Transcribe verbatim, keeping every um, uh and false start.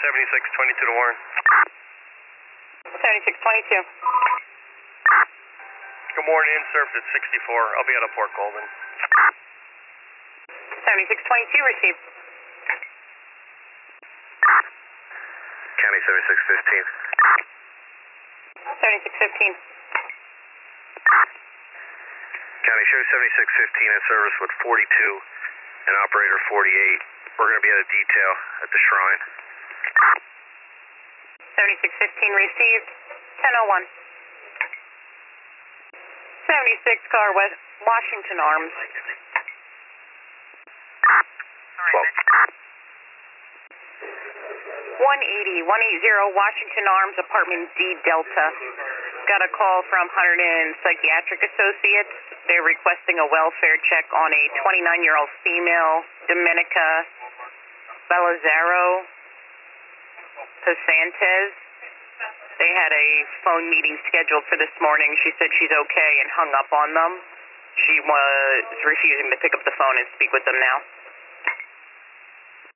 seventy-six twenty-two to Warren. seventy-six twenty-two. Good morning, in service at sixty-four. I'll be out of Port Golden. seventy-six twenty-two received. County seventy-six fifteen. seventy-six fifteen. County show seventy-six fifteen in service with forty-two and operator forty-eight. We're going to be at a detail at the shrine. seventy-six fifteen received. ten oh one. seventy-six car West Washington Arms. twelve. one eighty, one eighty Washington Arms, apartment D Delta. Got a call from Hunterdon Psychiatric Associates. They're requesting a welfare check on a twenty-nine-year-old female, Dominica Belazaro Pasantes. They had a phone meeting scheduled for this morning. She said she's okay and hung up on them. She was refusing to pick up the phone and speak with them now.